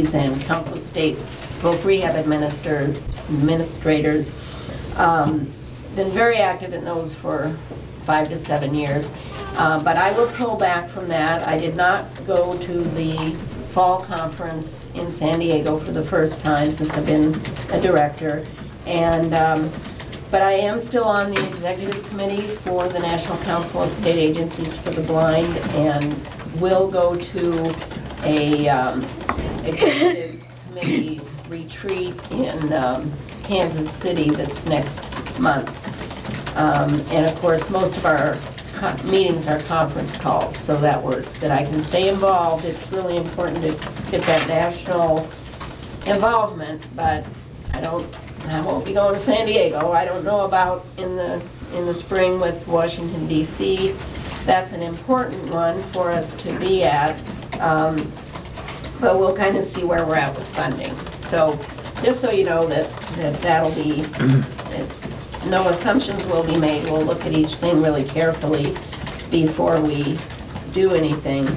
agencies and Council of State Voc Rehab administrators. Been very active in those for 5 to 7 years. But I will pull back from that. I did not go to the fall conference in San Diego for the first time since I've been a director. And but I am still on the executive committee for the National Council of State Agencies for the Blind, and will go to a executive committee retreat in Kansas City that's next month. And of course, most of our meetings are conference calls, so that works, that I can stay involved. It's really important to get that national involvement, but I won't be going to San Diego. I don't know about in the spring with Washington, D.C. That's an important one for us to be at, but we'll kind of see where we're at with funding. So just so you know that'll be, no assumptions will be made. We'll look at each thing really carefully before we do anything.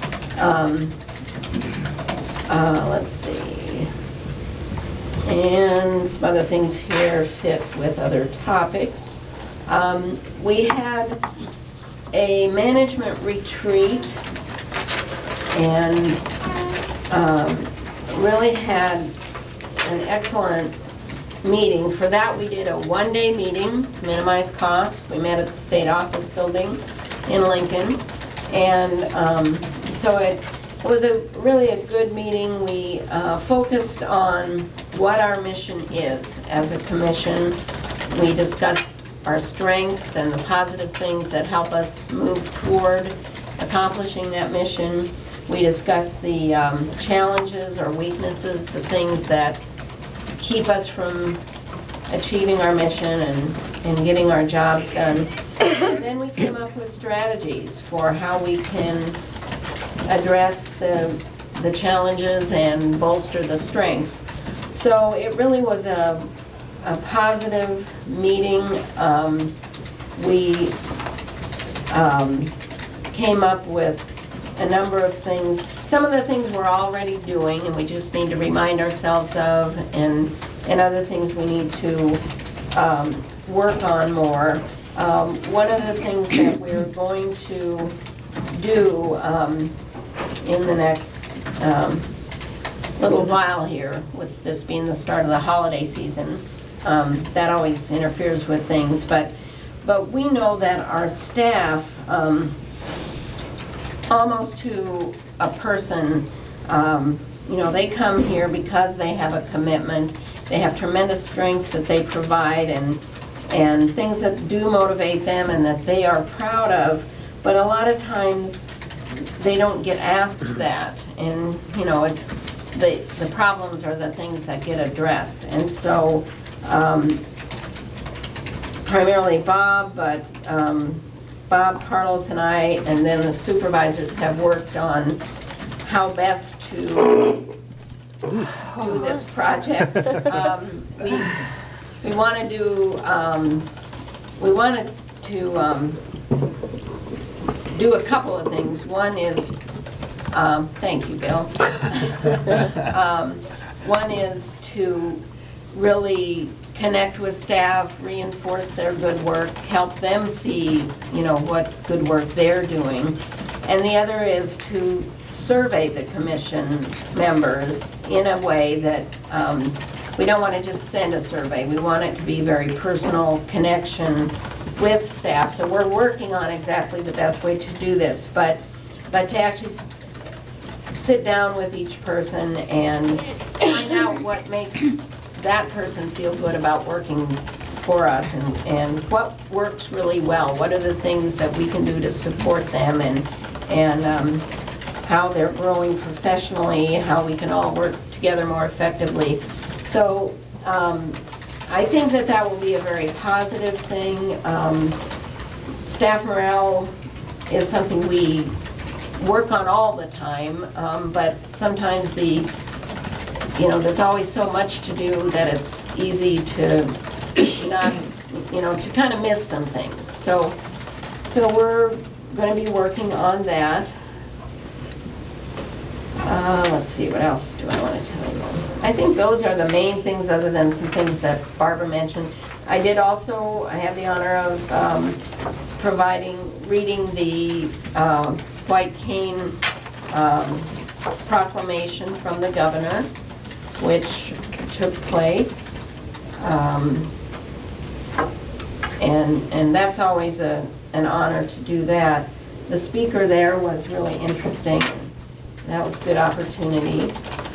Let's see. And some other things here fit with other topics. We had a management retreat and really had an excellent meeting. For that, we did a one-day meeting to minimize costs. We met at the state office building in Lincoln, and so it was really a good meeting. We focused on what our mission is as a commission. We discussed our strengths and the positive things that help us move toward accomplishing that mission. We discussed the challenges or weaknesses, the things that keep us from achieving our mission and getting our jobs done. And then we came up with strategies for how we can address the challenges and bolster the strengths. So it really was a positive meeting. We came up with a number of things. Some of the things we're already doing and we just need to remind ourselves of, and other things we need to work on more. One of the things that we're going to do in the next little while here, with this being the start of the holiday season, that always interferes with things, but we know that our staff, almost to a person, they come here because they have a commitment. They have tremendous strengths that they provide and things that do motivate them and that they are proud of, but a lot of times they don't get asked that, and it's the problems are the things that get addressed. And so primarily Bob, but Bob, Carlos, and I, and then the supervisors have worked on how best to do this project. We wanted to do a couple of things. One is, thank you, Bill. One is to really connect with staff, reinforce their good work, help them see, what good work they're doing. And the other is to survey the commission members in a way that we don't want to just send a survey. We want it to be very personal connection with staff. So we're working on exactly the best way to do this, but to actually sit down with each person and find out what makes that person feel good about working for us, and what works really well. What are the things that we can do to support them, and how they're growing professionally, how we can all work together more effectively. So I think that will be a very positive thing. Staff morale is something we work on all the time, but sometimes there's always so much to do that it's easy to not, to kind of miss some things. So we're going to be working on that. Let's see, what else do I want to tell you? I think those are the main things, other than some things that Barbara mentioned. I had the honor of reading the White Cane proclamation from the governor, which took place. And that's always an honor to do that. The speaker there was really interesting. That was a good opportunity.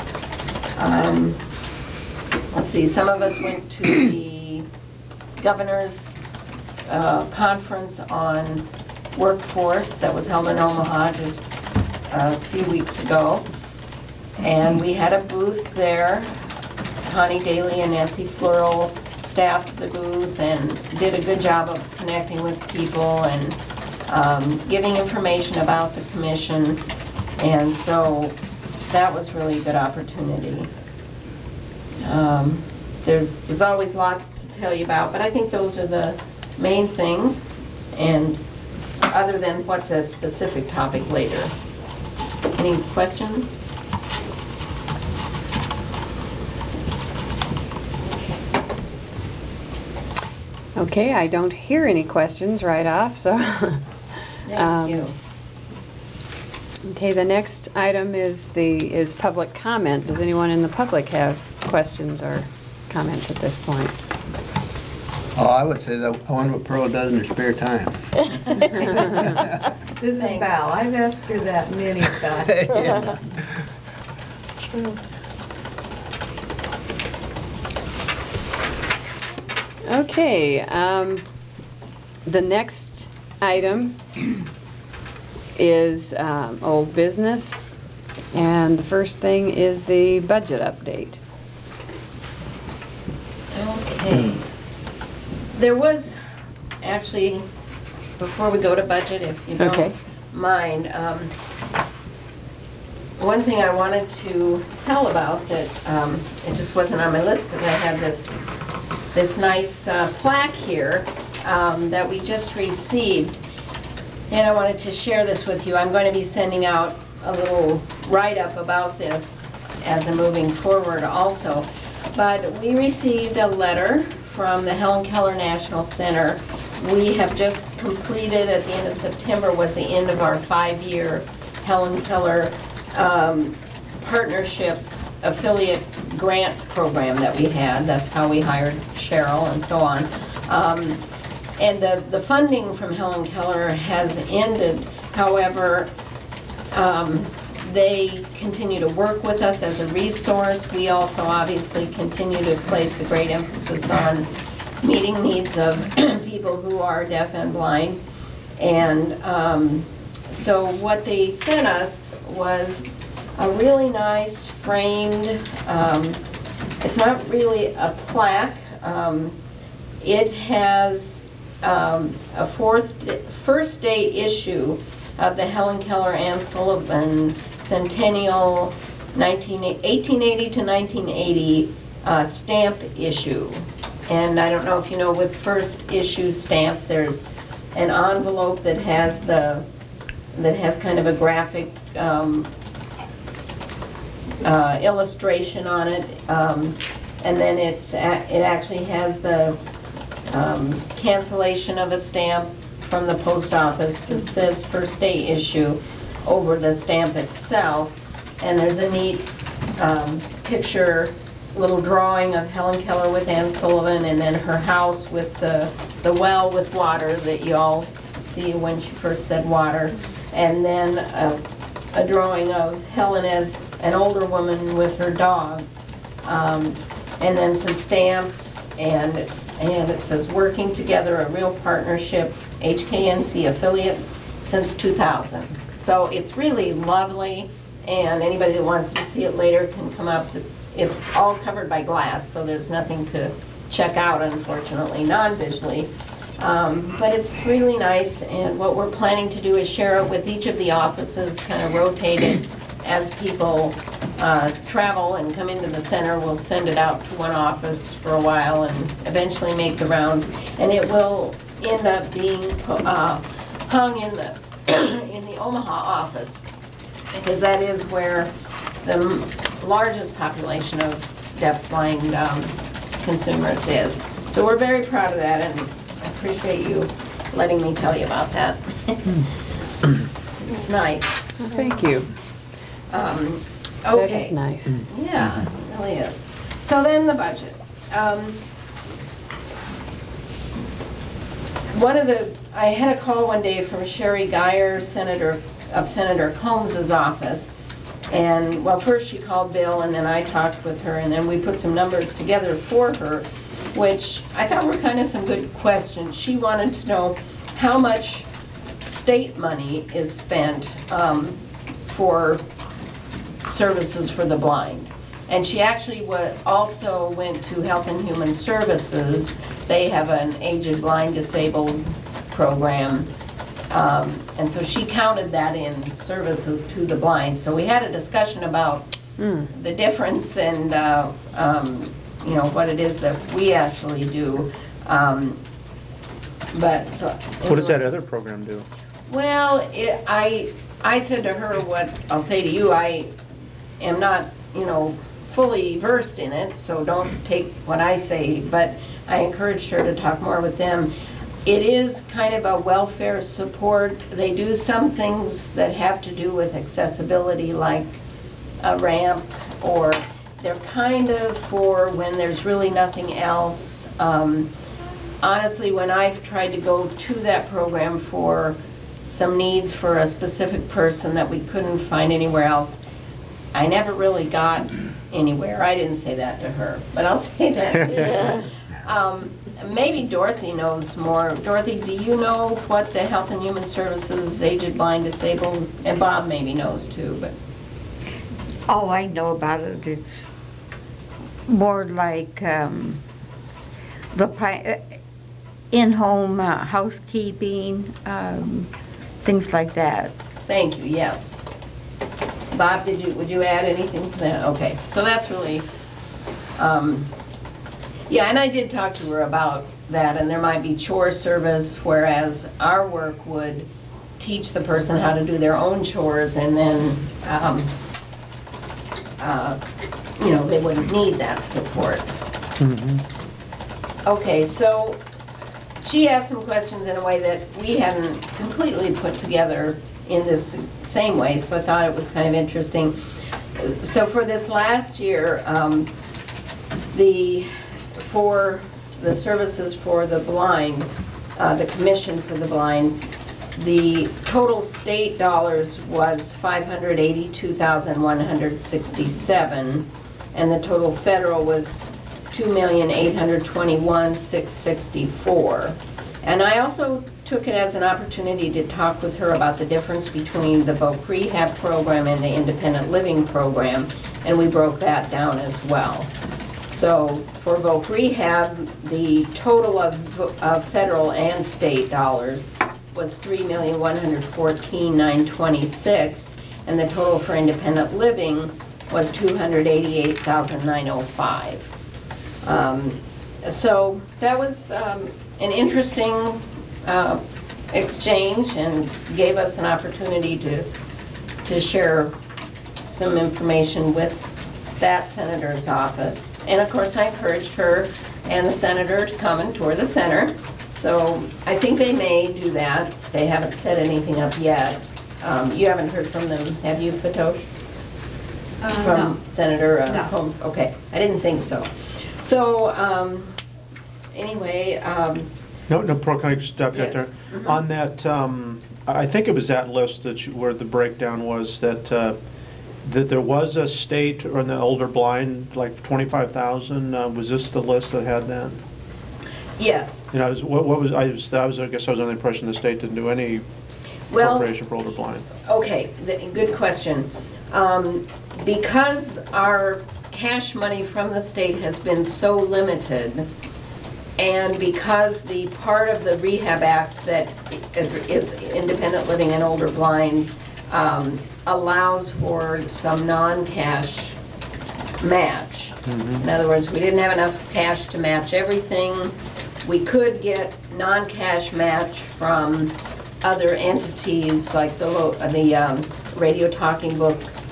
Let's see, some of us went to the governor's conference on workforce that was held in Omaha just a few weeks ago. And we had a booth there. Connie Daly and Nancy Flurl staffed the booth and did a good job of connecting with people and giving information about the commission. And so that was really a good opportunity. There's always lots to tell you about, but I think those are the main things, and other than what's a specific topic later. Any questions? Okay, I don't hear any questions right off, so. Thank you. Okay, the next item is public comment. Does anyone in the public have questions or comments at this point? Oh, I would say that I wonder what Pearl does in her spare time. This is Val. I've asked her that many times. Yeah. Okay, the next item is old business, and the first thing is the budget update. Okay. There was, actually, before we go to budget, if you don't Okay. mind, one thing I wanted to tell about that it just wasn't on my list because I had this nice plaque here that we just received, and I wanted to share this with you. I'm going to be sending out a little write-up about this as I'm moving forward also. But we received a letter from the Helen Keller National Center. We have just completed, at the end of September, was the end of our 5-year Helen Keller partnership affiliate grant program that we had. That's how we hired Cheryl and so on. And the funding from Helen Keller has ended. However, they continue to work with us as a resource. We also obviously continue to place a great emphasis on meeting needs of people who are deaf and blind. And so what they sent us was a really nice framed, it's not really a plaque. It has a first day issue of the Helen Keller Ann Sullivan Centennial 1880 to 1980 stamp issue. And I don't know if you know, with first issue stamps, there's an envelope that has kind of a graphic illustration on it, and then it actually has the cancellation of a stamp from the post office that says first day issue over the stamp itself. And there's a neat picture, little drawing of Helen Keller with Ann Sullivan, and then her house with the well with water that you all see when she first said water, and then a drawing of Helen as an older woman with her dog, and then some stamps, and it says working together, a real partnership, HKNC affiliate since 2000. So it's really lovely, and anybody that wants to see it later can come up. It's all covered by glass, so there's nothing to check out, unfortunately, non-visually. But it's really nice, and what we're planning to do is share it with each of the offices, kind of rotated as people travel and come into the center. We'll send it out to one office for a while and eventually make the rounds. And it will end up being hung in the in the Omaha office, because that is where the largest population of deaf-blind consumers is. So we're very proud of that, and I appreciate you letting me tell you about that. It's nice. Well, thank you. Okay. That is nice. Yeah, it really is. So then the budget. I had a call one day from Sherry Geyer, of Senator Combs's office. And, well, first she called Bill, and then I talked with her, and then we put some numbers together for her, which I thought were kind of some good questions. She wanted to know how much state money is spent for services for the blind. And she actually also went to Health and Human Services. They have an aged, blind, disabled program. And so she counted that in services to the blind. So we had a discussion about the difference and, you know, what it is that we actually do. But so. What does that other program do? Well, I said to her what I'll say to you. I am not, you know, fully versed in it, so don't take what I say, but I encouraged her to talk more with them. It is kind of a welfare support. They do some things that have to do with accessibility, like a ramp, or they're kind of for when there's really nothing else. Honestly, when I've tried to go to that program for some needs for a specific person that we couldn't find anywhere else, I never really got anywhere. I didn't say that to her, but I'll say that to you. Maybe Dorothy knows more. Dorothy, do you know what the Health and Human Services, aged, blind, disabled, and Bob maybe knows too, but. All I know about it is more like the in-home housekeeping, things like that. Thank you, yes. Bob, would you add anything to that? Okay, so that's really, yeah, and I did talk to her about that, and there might be chore service, whereas our work would teach the person how to do their own chores, and then, you know, they wouldn't need that support. Okay, so she asked some questions in a way that we hadn't completely put together in this same way, so I thought it was kind of interesting. So for this last year, for the services for the blind, the Commission for the Blind, the total state dollars was $582,167, and the total federal was $2,821,664. And I also took it as an opportunity to talk with her about the difference between the Voc Rehab program and the Independent Living program, and we broke that down as well. So for Voc Rehab, the total of federal and state dollars was $3,114,926, and the total for Independent Living was $288,905. So that was an interesting exchange, and gave us an opportunity to share some information with that senator's office. And of course, I encouraged her and the senator to come and tour the center. So I think they may do that. They haven't set anything up yet. You haven't heard from them, have you, Fatosh? From Senator Combs? Okay, I didn't think so. So anyway. No, Pearl, can I just stop you Yes. there? On that, I think it was that list where the breakdown was that there was a state on the older blind, like 25,000. Was this the list that had that? Yes. You know, I guess I was under the impression the state didn't do any Well, appropriation for older blind. okay, good question. Because our cash money from the state has been so limited, and because the part of the Rehab Act that is independent living and older blind allows for some non-cash match. In other words, we didn't have enough cash to match everything. We could get non-cash match from other entities like the Radio Talking Book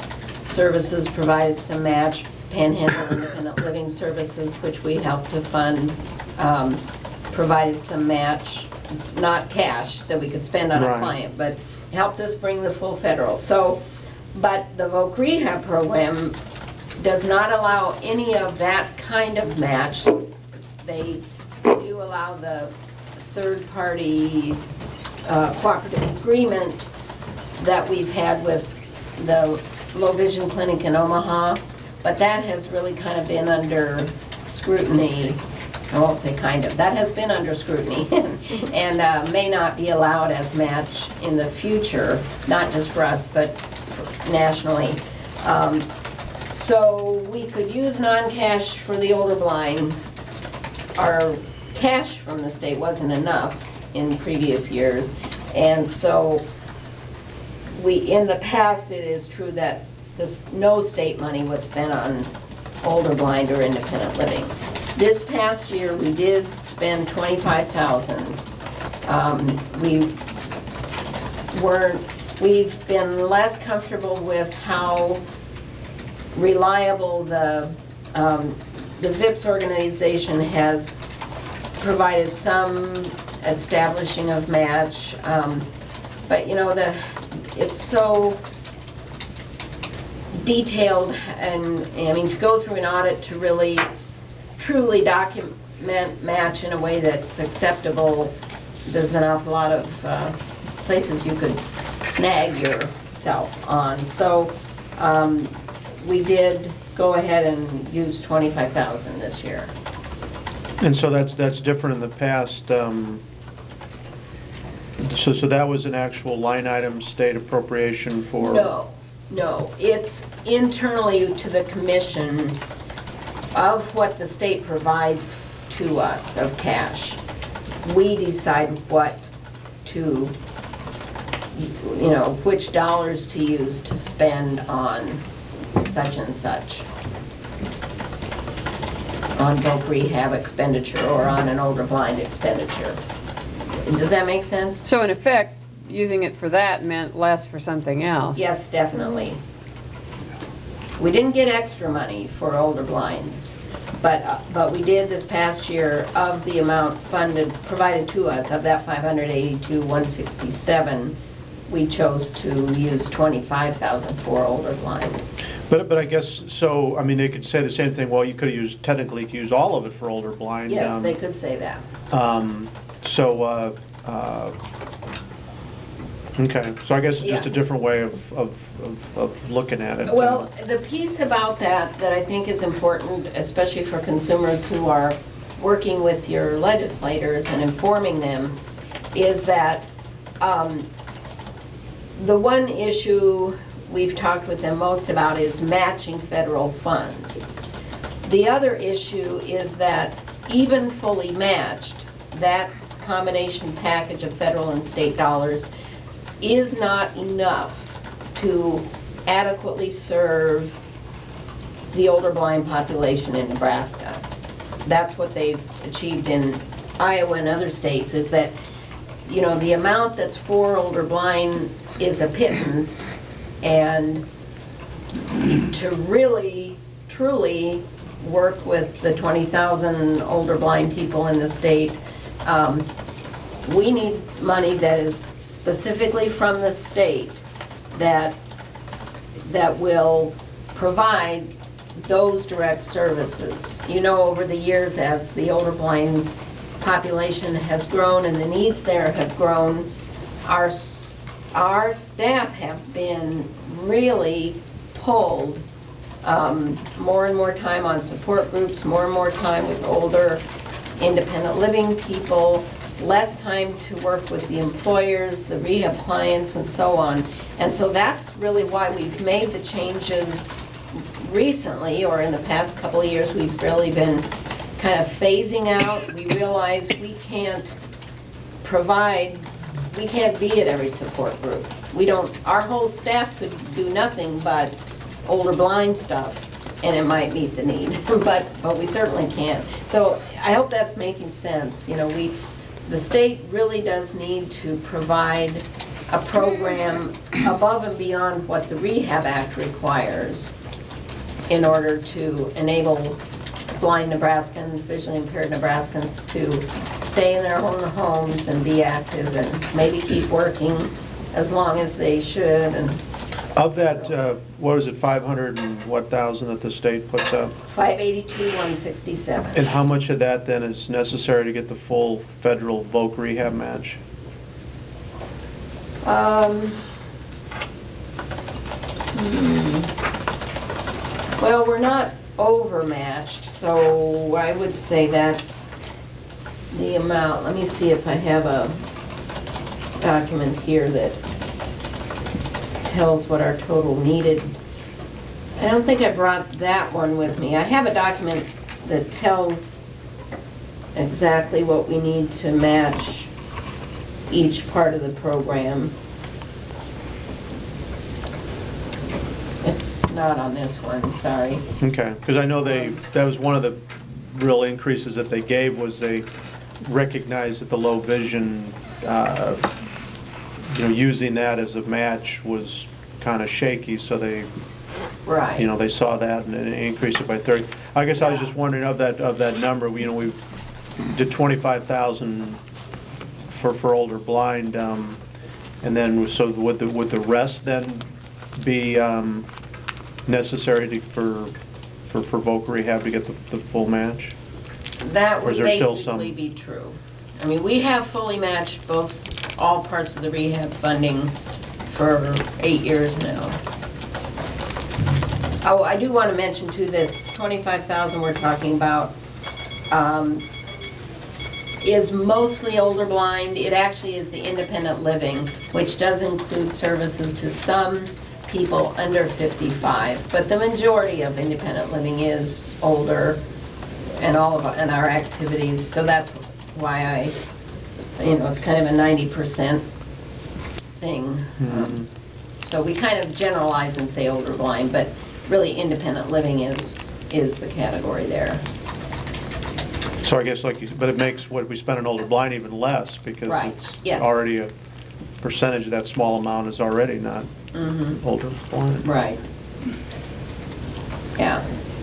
Services provided some match. Panhandle Independent Living Services, which we helped to fund, provided some match, not cash that we could spend on a Right. client, but helped us bring the full federal. So, but the Voc Rehab program does not allow any of that kind of match. They do allow the third-party cooperative agreement that we've had with the Low Vision Clinic in Omaha, but that has really kind of been under scrutiny. I won't say kind of, that has been under scrutiny and may not be allowed as match in the future, not just for us, but nationally. So we could use non-cash for the older blind. Our cash from the state wasn't enough in previous years, and so in the past, it is true that no state money was spent on older blind or independent living. This past year, we did spend $25,000. We've been less comfortable with how reliable the VIPS organization has provided some establishing of match, but you know, it's so detailed, and I mean, to go through an audit to really truly document match in a way that's acceptable, there's an awful lot of places you could snag yourself on. So we did go ahead and use $25,000 this year. And so that's different in the past. So that was an actual line item state appropriation for? No, it's internally to the commission of what the state provides to us of cash. We decide what to, you know, which dollars to use to spend on such and such. On Voc Rehab expenditure or on an older blind expenditure. Does that make sense? So in effect, using it for that meant less for something else? Yes, definitely. We didn't get extra money for older blind, but we did this past year of the amount provided to us, of that $582,167, we chose to use $25,000 for older blind. But I guess, so, I mean, they could say the same thing, well, you could have used, technically, you could use all of it for older blind. Yes, they could say that. Okay, so I guess it's just Yeah. a different way of looking at it. Well, the piece about that I think is important, especially for consumers who are working with your legislators and informing them, is that the one issue we've talked with them most about is matching federal funds. The other issue is that even fully matched, that combination package of federal and state dollars is not enough to adequately serve the older blind population in Nebraska. That's what they've achieved in Iowa and other states, is that, you know, the amount that's for older blind is a pittance, and to really, truly work with the 20,000 older blind people in the state, we need money that is specifically from the state that will provide those direct services. You know, over the years, as the older blind population has grown and the needs there have grown, our staff have been really pulled more and more time on support groups, more and more time with older independent living people, less time to work with the employers, the rehab clients, and so on. And so that's really why we've made the changes recently, or in the past couple of years. We've really been kind of phasing out. We realize we can't be at every support group. Our whole staff could do nothing but older blind stuff, and it might meet the need, but we certainly can't. So I hope that's making sense. You know, the state really does need to provide a program above and beyond what the Rehab Act requires in order to enable blind Nebraskans, visually impaired Nebraskans to stay in their own homes and be active and maybe keep working as long as they should. And Of that, what is it, 500 and what thousand that the state puts up? 582,167. And how much of that then is necessary to get the full federal voc rehab match? Well, we're not overmatched, so I would say that's the amount. Let me see if I have a document here that tells what our total needed. I don't think I brought that one with me. I have a document that tells exactly what we need to match each part of the program. It's not on this one, sorry. Okay, because I know that was one of the real increases that they gave, was they recognized that the low vision, using that as a match was kind of shaky, so they, Right. they saw that and increased it by 30. I guess I was just wondering of that number, we did 25,000 for older blind, and then, so would the rest then be necessary for voc rehab to get the full match? That Or would is there still some- basically be true. I mean, we have fully matched all parts of the rehab funding for 8 years now. Oh, I do want to mention too, this 25,000 we're talking about is mostly older blind. It actually is the independent living, which does include services to some people under 55. But the majority of independent living is older, and and our activities. So that's why it's kind of a 90% thing. So we kind of generalize and say older blind, but really independent living is the category there. So I guess but it makes what we spend on older blind even less, because Right, it's yes. already a percentage of that small amount is already not older blind. Right. Yeah.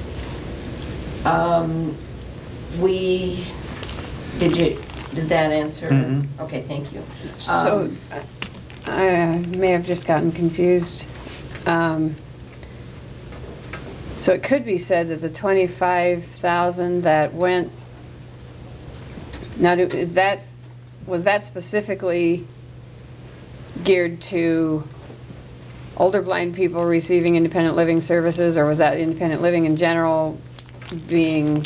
Did that answer? Mhm. Okay, thank you. So I may have just gotten confused. So it could be said that the 25,000 that went, now was that specifically geared to older blind people receiving independent living services, or was that independent living in general being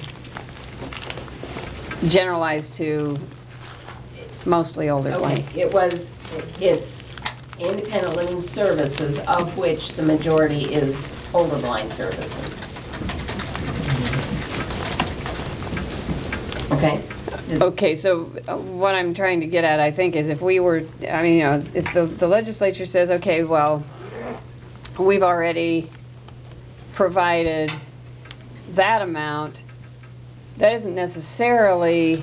generalized to mostly older blind? Okay, it's independent living services, of which the majority is older blind services. Okay? Okay, so what I'm trying to get at, I think, is if we were, if the legislature says, okay, well, we've already provided that amount, that isn't necessarily,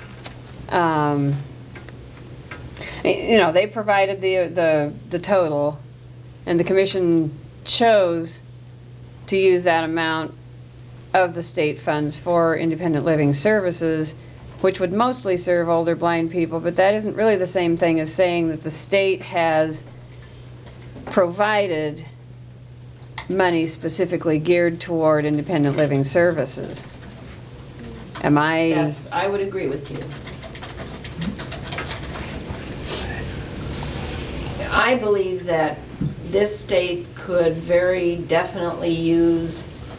they provided the total, and the commission chose to use that amount of the state funds for independent living services, which would mostly serve older blind people, but that isn't really the same thing as saying that the state has provided money specifically geared toward independent living services. Am I? Yes, I would agree with you. I believe that this state could very definitely use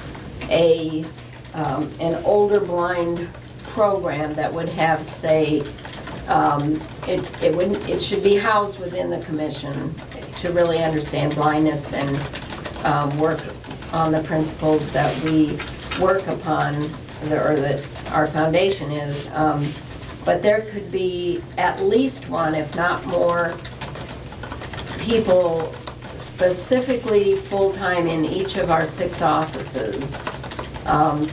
an older blind program that would have, say, it should be housed within the commission to really understand blindness and work on the principles that we work upon, or that our foundation is. But there could be at least one, if not more, people specifically full-time in each of our 6 offices and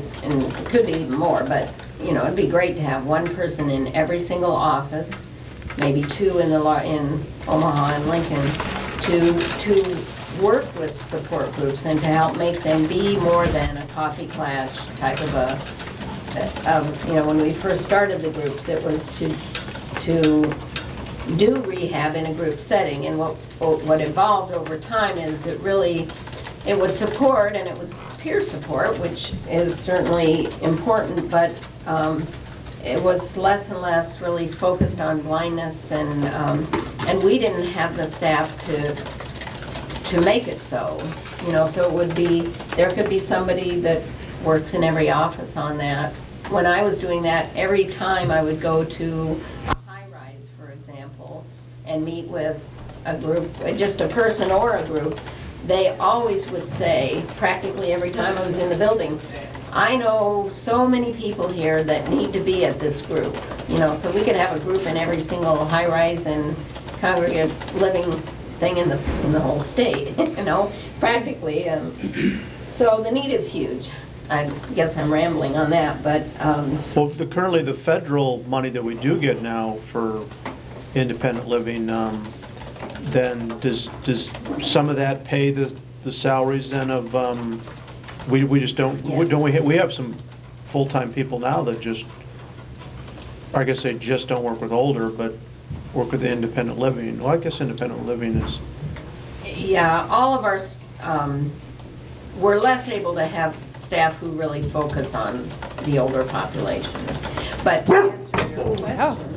it could be even more, but it'd be great to have one person in every single office maybe 2 in in Omaha and Lincoln, to work with support groups and to help make them be more than a coffee klatch type of when we first started the groups, it was to do rehab in a group setting. And what evolved over time is it was support, and it was peer support, which is certainly important, but it was less and less really focused on blindness, and we didn't have the staff to make it so. So it would be, there could be somebody that works in every office on that. When I was doing that, every time I would go to a high-rise, for example, and meet with a group, just a person or a group, they always would say, practically every time I was in the building, I know so many people here that need to be at this group. So we could have a group in every single high-rise and congregate living thing in the whole state, practically. So the need is huge. I guess I'm rambling on that, but Well, currently the federal money that we do get now for independent living, then does some of that pay the salaries then of, we just don't, Yes. we have some full-time people now that just, I guess they just don't work with older, but work with the independent living. Well, I guess independent living is, yeah, all of our, we're less able to have staff who really focus on the older population. But to answer your question,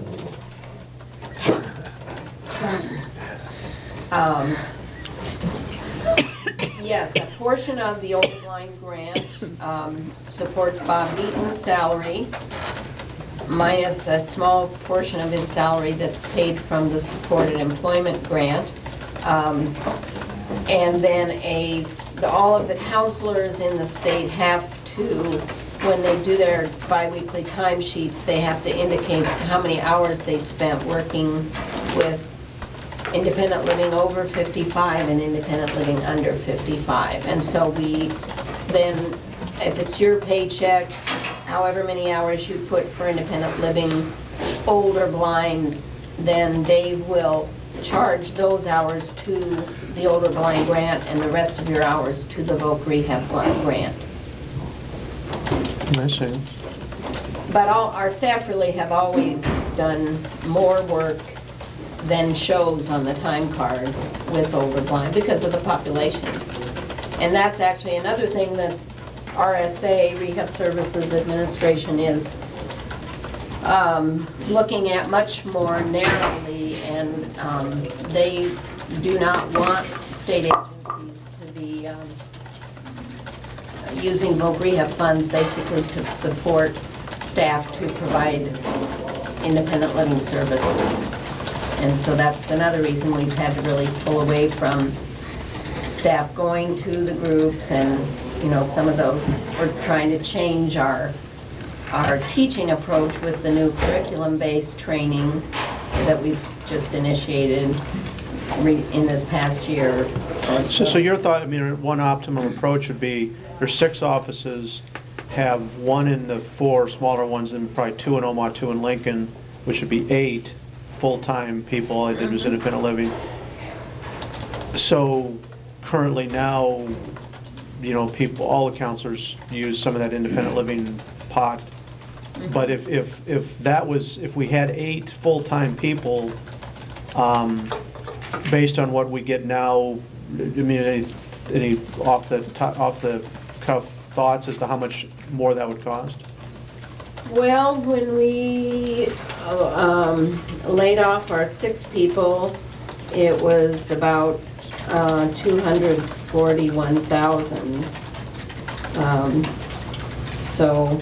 yes, a portion of the Older Blind Grant supports Bob Beaton's salary, minus a small portion of his salary that's paid from the Supported Employment Grant. And then all of the counselors in the state have to, when they do their biweekly timesheets, they have to indicate how many hours they spent working with independent living over 55 and independent living under 55. And so we then, if it's your paycheck, however many hours you put for independent living, older blind, then they will charge those hours to the Older Blind Grant and the rest of your hours to the Voc Rehab Grant. I see. But our staff really have always done more work than shows on the time card with older blind because of the population. And that's actually another thing that RSA, Rehab Services Administration, is looking at much more narrowly, and they do not want state agencies to be using Voc Rehab funds basically to support staff to provide independent living services. And so that's another reason we've had to really pull away from staff going to the groups, and some of those, we're trying to change our teaching approach with the new curriculum-based training that we've just initiated in this past year. So your thought, one optimum approach would be, there's 6 offices, have 1 in the 4 smaller ones, and probably 2 in Omaha, 2 in Lincoln, which would be 8 full-time people. All I did was independent living. So currently now, people, all the counselors use some of that independent living pot. But if we had 8 full-time people, based on what we get now, any off the cuff thoughts as to how much more that would cost? Well, when we laid off our 6 people, it was about $241,000. So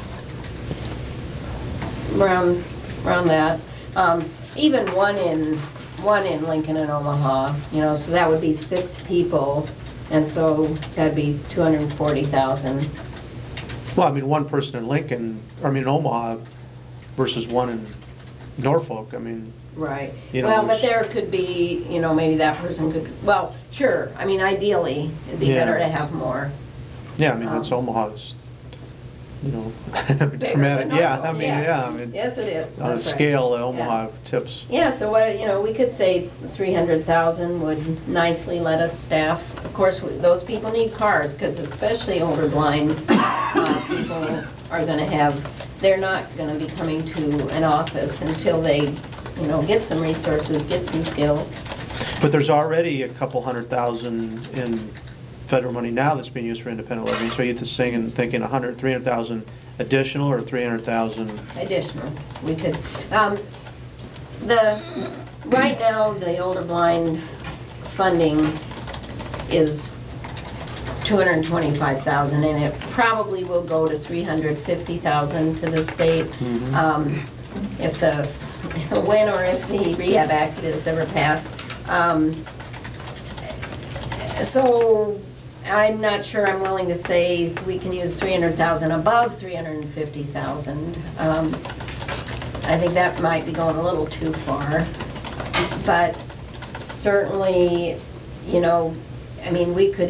around that. Even one in Lincoln and Omaha, so that would be 6 people, and so that'd be $240,000. Well, 1 person in Lincoln, Omaha versus 1 in Norfolk, Right. You know, Well, but there's- there could be, maybe that person could, well, sure, ideally, it'd be Yeah. better to have more. yeah, that's Omaha's you know, Bigger, dramatic, but yeah, not- I mean, yes. yeah, I mean, Yes, it is. on a That's right. scale that Omaha tips. Yeah, so what, you know, we could say 300,000 would nicely let us staff. Of course, those people need cars, because especially older blind people are gonna have, they're not gonna be coming to an office until they, you know, get some resources, get some skills. But there's already a couple $100,000 in federal money now that's being used for independent living, so you're thinking 100, 300,000 additional or 300,000? Additional, we could, right now, the older blind funding is 225,000, and it probably will go to 350,000 to the state. If when or if the Rehab Act is ever passed. So I'm not sure I'm willing to say we can use 300,000 above 350,000. I think that might be going a little too far. But certainly, you know, I mean, we could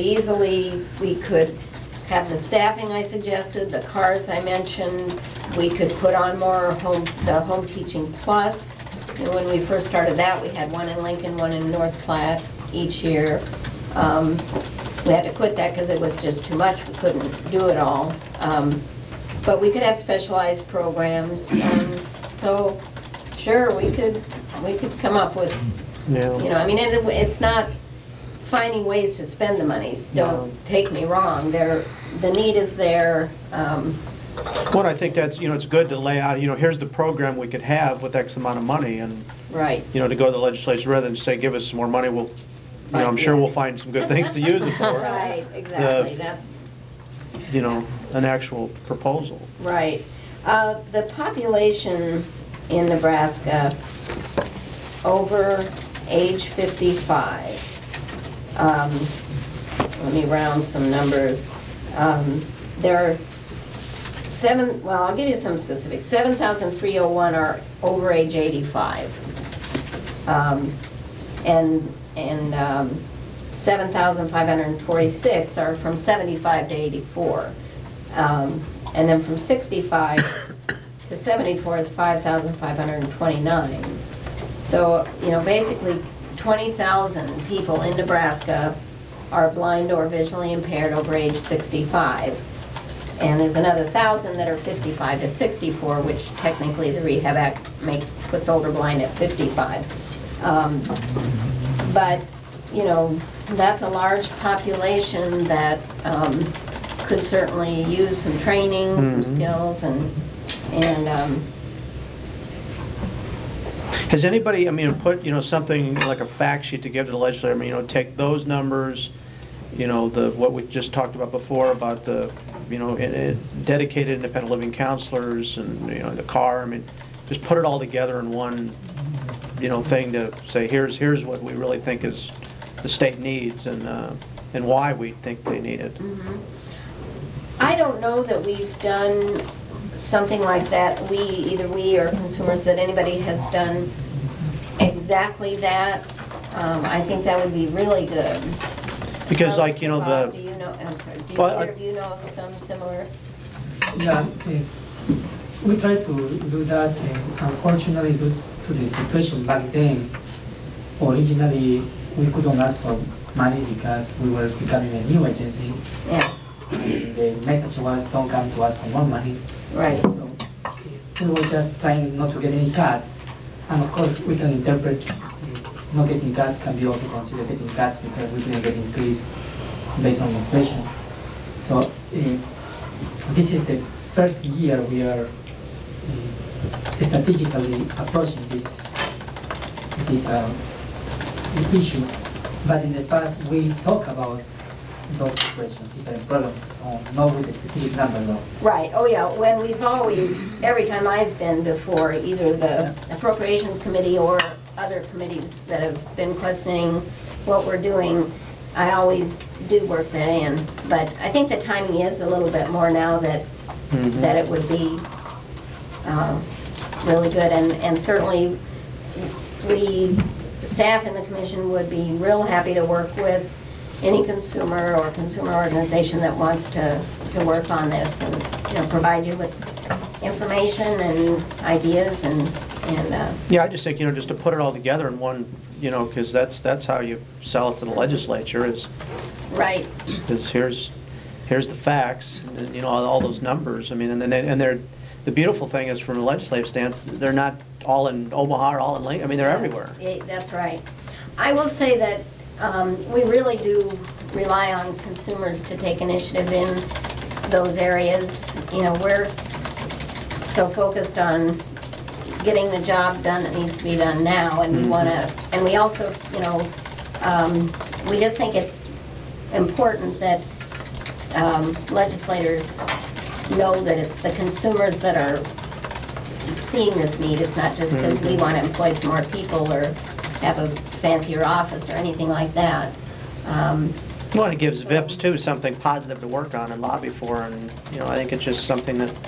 have the staffing I suggested, the cars I mentioned. We could put on more the Home Teaching Plus. You know, when we first started that, we had one in Lincoln, one in North Platte each year. We had to quit that because it was just too much. We couldn't do it all. But we could have specialized programs. So, sure, we could come up with, Yeah. you know, I mean, it's not finding ways to spend the monies. Don't take me wrong. The need is there. Well, I think that's, you know, it's good to lay out, you know, here's the program we could have with X amount of money, and, Right. you know, to go to the legislature, rather than say, give us some more money, we'll, you know, I'm sure we'll find some good things to use it for. Right, exactly. That's You know, an actual proposal. right. The population in Nebraska over age 55, let me round some numbers. There are I'll give you some specifics. 7,301 are over age 85. And 7,546 are from 75 to 84. And then from 65 to 74 is 5,529. So, you know, basically 20,000 people in Nebraska are blind or visually impaired over age 65. And there's another 1,000 that are 55 to 64, which technically the Rehab Act puts older blind at 55. But, you know, that's a large population that could certainly use some training, some skills, and Has anybody, I mean, put, you know, something like a fact sheet to give to the legislature, I mean, you know, take those numbers, you know, what we just talked about before about the, you know, dedicated independent living counselors and, you know, the car, I mean, just put it all together in one, you know, thing to say, here's what we really think is the state needs and why we think they need it. I don't know that we've done something like that. Either we or consumers, that anybody has done exactly that. I think that would be really good. Because like, you know, Bob, do you know, I'm sorry, do Well, either of you know of some similar? Yeah, we try to do that, and unfortunately, due to the situation back then, originally we couldn't ask for money because we were becoming a new agency. Yeah, And the message was, don't come to us for more money. right. So we were just trying not to get any cuts. And of course, we can interpret not getting cuts can be also considered getting cuts because we didn't get increase based on inflation. So this is the first year we are strategically approaching this issue. But in the past, we talk about those situations, different problems, so not with a specific number though. Right, oh yeah, when we've always, every time I've been before, either the Appropriations Committee or other committees that have been questioning what we're doing, I always do work that in. But I think the timing is a little bit more now that it would be really good. And certainly, we, staff in the commission would be real happy to work with any consumer or consumer organization that wants to work on this and, provide you with information and ideas and. Yeah, I just think, just to put it all together in one, because that's how you sell it to the legislature is Right. here's the facts, and, all those numbers. I mean, and they're, the beautiful thing is from a legislative stance, they're not all in Omaha or all in Lincoln. I mean, they're everywhere. Yeah, that's right. I will say that we really do rely on consumers to take initiative in those areas. We're so focused on getting the job done that needs to be done now, and we want to, and we also, we just think it's important that legislators know that it's the consumers that are seeing this need. It's not just because we want to employ some more people or have a fancier office or anything like that. Well, it gives VIPS too something positive to work on and lobby for, and I think it's just something that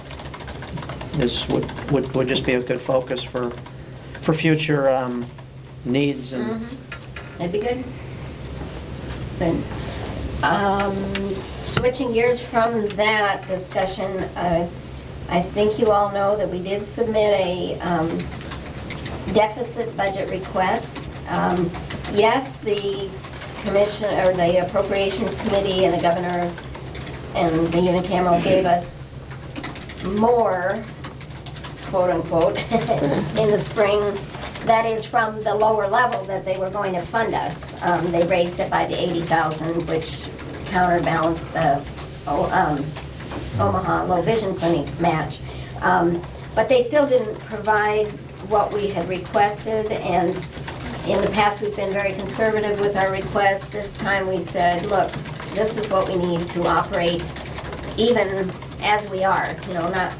would just be a good focus for future needs and. That'd be good. Good. Switching gears from that discussion, I think you all know that we did submit a deficit budget request. Yes, the commission, or the appropriations committee and the governor and the unicameral gave us more, quote unquote, in the spring. That is from the lower level that they were going to fund us. They raised it by the 80,000, which counterbalanced the Omaha Low Vision Clinic match. But they still didn't provide what we had requested, and in the past we've been very conservative with our request. This time we said, look, this is what we need to operate even as we are, not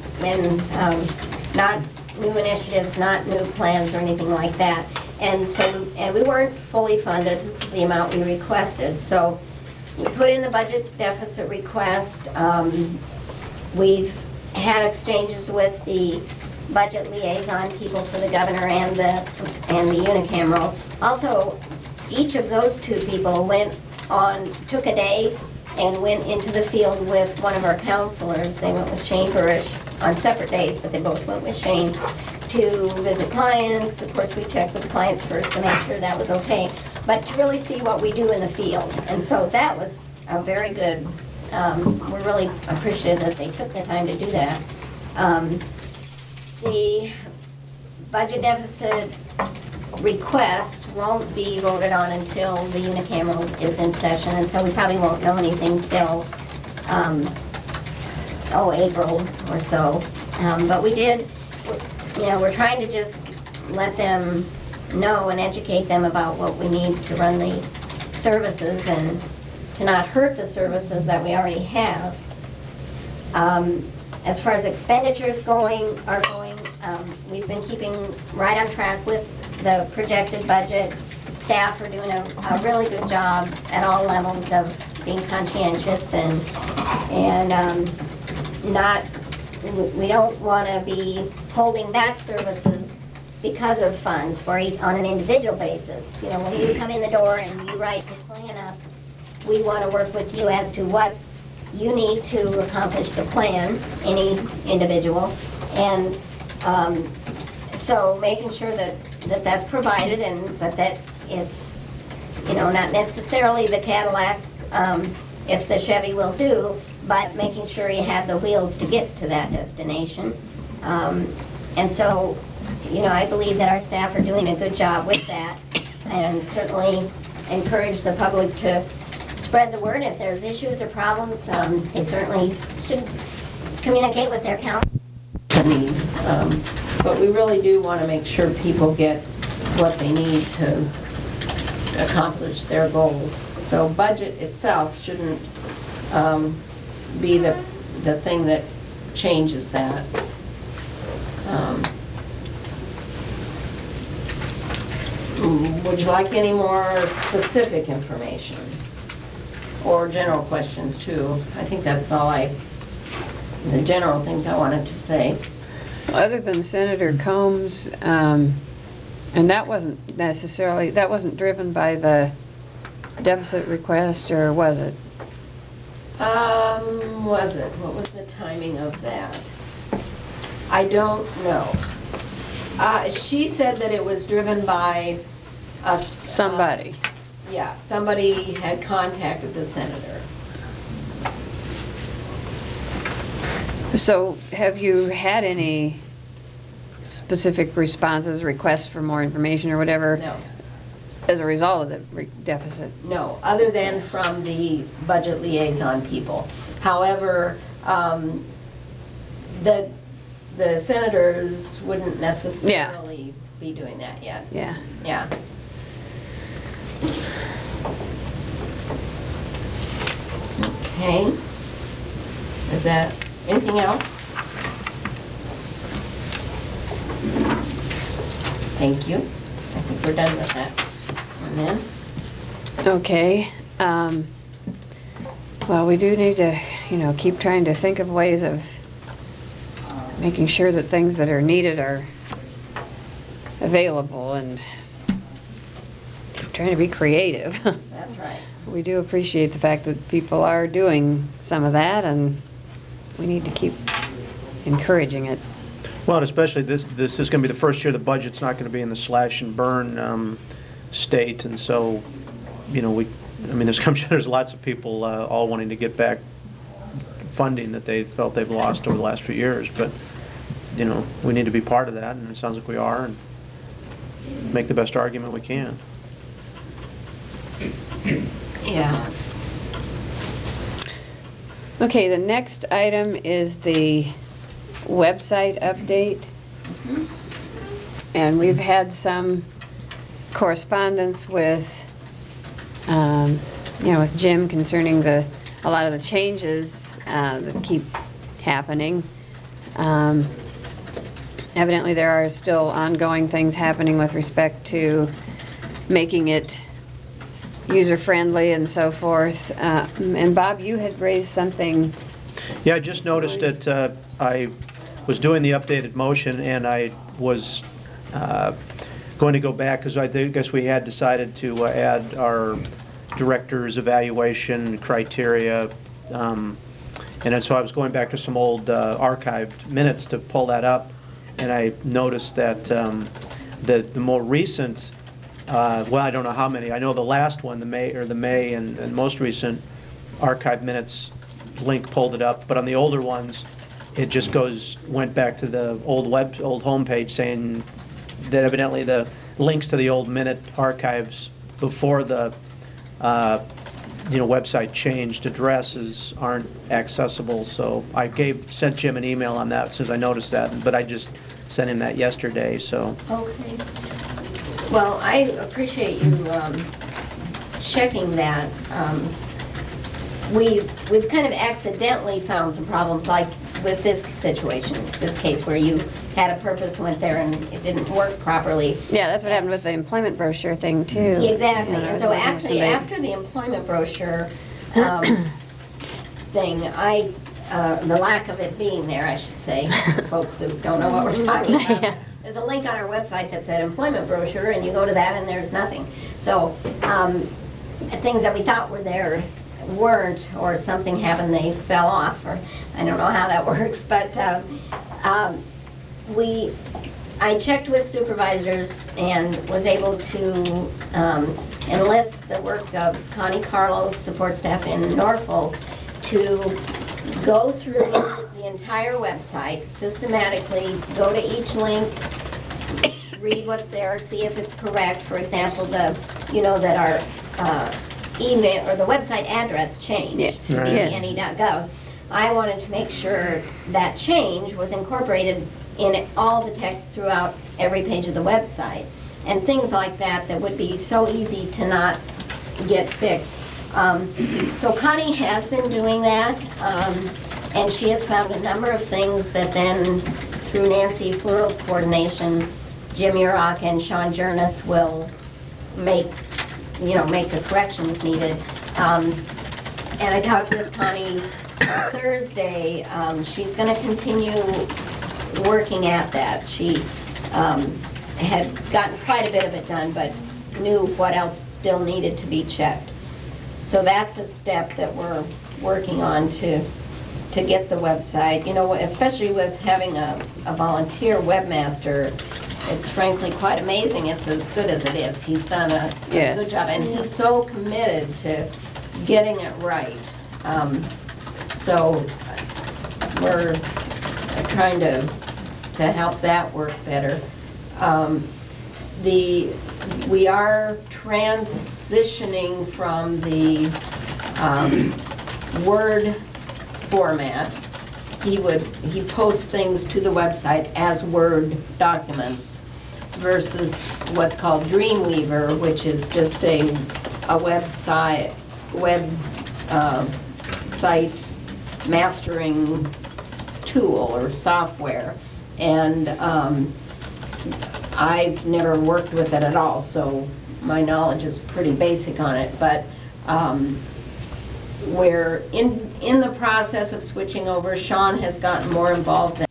new initiatives, not new plans or anything like that. And we weren't fully funded the amount we requested. So we put in the budget deficit request. We've had exchanges with the budget liaison people for the governor and the unicameral. Also, each of those two people took a day and went into the field with one of our counselors. They went with Shane Burrish on separate days, but they both went with Shane to visit clients. Of course, we checked with the clients first to make sure that was okay, but to really see what we do in the field. And so that was a very good, we're really appreciative that they took the time to do that. The budget deficit requests won't be voted on until the unicameral is in session, and so we probably won't know anything till April or so. But we did, we're trying to just let them know and educate them about what we need to run the services and to not hurt the services that we already have. As far as expenditures are going, we've been keeping right on track with the projected budget. Staff are doing a really good job at all levels of being conscientious and we don't want to be holding back services because of funds on an individual basis. When you come in the door and you write the plan up, we want to work with you as to what you need to accomplish the plan, any individual. And so making sure that that's provided and that it's, not necessarily the Cadillac, if the Chevy will do, but making sure you have the wheels to get to that destination. And so, I believe that our staff are doing a good job with that, and certainly encourage the public to spread the word. If there's issues or problems, they certainly should communicate with their counsel. But we really do want to make sure people get what they need to accomplish their goals. So budget itself shouldn't be the thing that changes that. Would you like any more specific information? Or general questions too? I think that's all the general things I wanted to say. Other than Senator Combs, and that wasn't driven by the deficit request, or was it? Was it? What was the timing of that? I don't know. She said that it was driven by Somebody. yeah, somebody had contacted the senator. So have you had any specific responses, requests for more information or whatever? No, As a result of the deficit? no, other than from the budget liaison people. However, the senators wouldn't necessarily be doing that yet. Yeah. Yeah. Okay. Is that, anything else? Thank you. I think we're done with that. And then, Okay. Well, we do need to, keep trying to think of ways of making sure that things that are needed are available, and keep trying to be creative. that's right. We do appreciate the fact that people are doing some of that, and we need to keep encouraging it. Well, and especially this is going to be the first year the budget's not going to be in the slash and burn state, and so, there's lots of people all wanting to get back funding that they felt they've lost over the last few years, but, we need to be part of that, and it sounds like we are, and make the best argument we can. Yeah. Okay, the next item is the website update. And we've had some correspondence with, with Jim concerning a lot of the changes that keep happening. Evidently, there are still ongoing things happening with respect to making it user-friendly and so forth. And Bob, you had raised something. Yeah, I just noticed that I was doing the updated motion, and I was going to go back, because I guess we had decided to add our director's evaluation criteria, and then so I was going back to some old archived minutes to pull that up, and I noticed that the more recent, well, I don't know how many, I know the last one, the May and most recent archived minutes link pulled it up, but on the older ones, it just went back to the old homepage saying that evidently the links to the old minute archives before the website changed addresses aren't accessible. So I sent Jim an email on that as soon as I noticed that, but I just sent him that yesterday. So Okay. Well, I appreciate you checking that. We've kind of accidentally found some problems, like with this situation, this case where you had a purpose, went there, and it didn't work properly. Yeah, that's what happened with the employment brochure thing, too. Exactly. You know, And so I was actually, somebody- after the employment brochure thing, the lack of it being there, I should say, for folks who don't know what we're talking about. Yeah. There's a link on our website that said employment brochure, and you go to that and there's nothing. So things that we thought were there weren't, or something happened, they fell off, or I don't know how that works, but I checked with supervisors and was able to enlist the work of Connie Carlo, support staff in Norfolk, to go through the entire website systematically, go to each link, read what's there, see if it's correct. For example, that our email or the website address changed, Yes. Right. bbne.gov. I wanted to make sure that change was incorporated in all the text throughout every page of the website, and things like that would be so easy to not get fixed. So Connie has been doing that, and she has found a number of things that then, through Nancy Flural's coordination, Jim Urach and Sean Jernus will make the corrections needed. And I talked with Connie Thursday. She's going to continue working at that. She had gotten quite a bit of it done, but knew what else still needed to be checked. So that's a step that we're working on to get the website, you know, especially with having a volunteer webmaster. It's frankly quite amazing. It's as good as it is. He's done a Yes. good job, and he's so committed to getting it right. So we're trying to help that work better. We are transitioning from the Word format. He posts things to the website as Word documents versus what's called Dreamweaver, which is just a website site mastering tool or software. And I've never worked with it at all, so my knowledge is pretty basic on it, but we're in the process of switching over. Sean has gotten more involved than